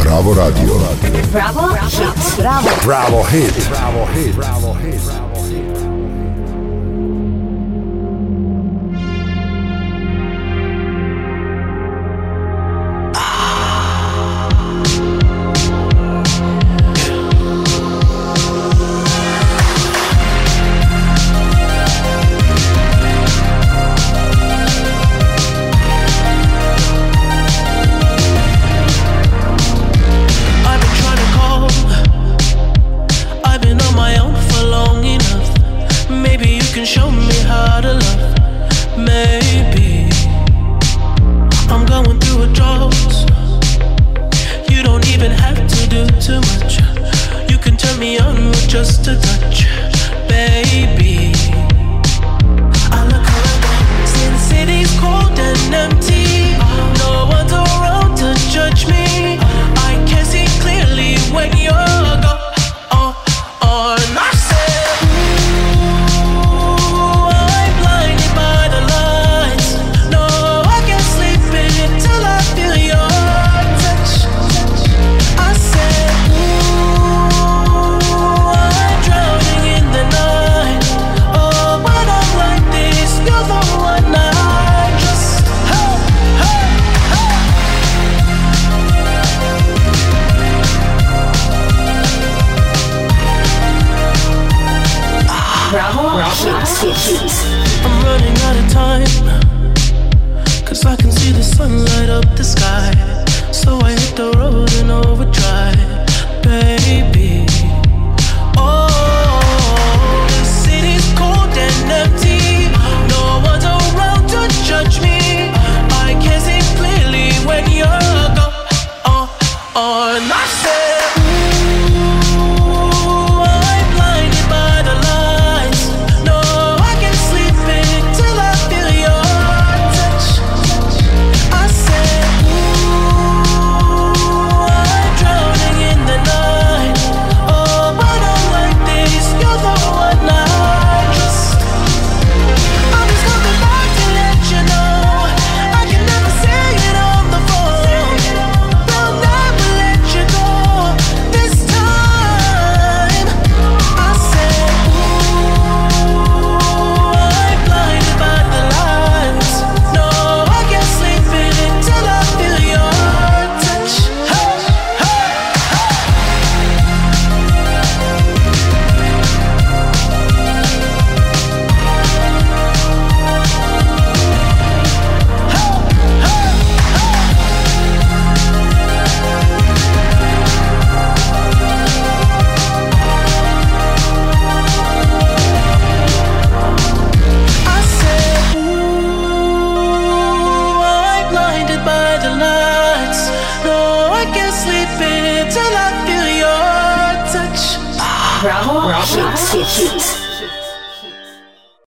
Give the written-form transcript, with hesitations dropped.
Bravo Radio. Bravo Hit. Bravo Hit. I'm running out of time, 'cause I can see the sun light up the sky. So I hit the road in overdrive, baby. Oh, the city's cold and empty. No one's around to judge me. I can see clearly when you're gone. And I said, ooh, I'm blinded by the lights. No, I can't sleep until I feel your touch. I said, ooh, I'm drowning in the night. Oh, but I'm like this, you're the one I trust. I'm just coming back to let you know I can never say it on the phone. They'll never let you go this time. I said, ooh, I'm blinded by the lights. No, I can't sleep until I feel your touch. Hey, hey, I said, ooh, I'm blinded by the lights. No, I can't sleep until I feel your touch. Bravo Hit.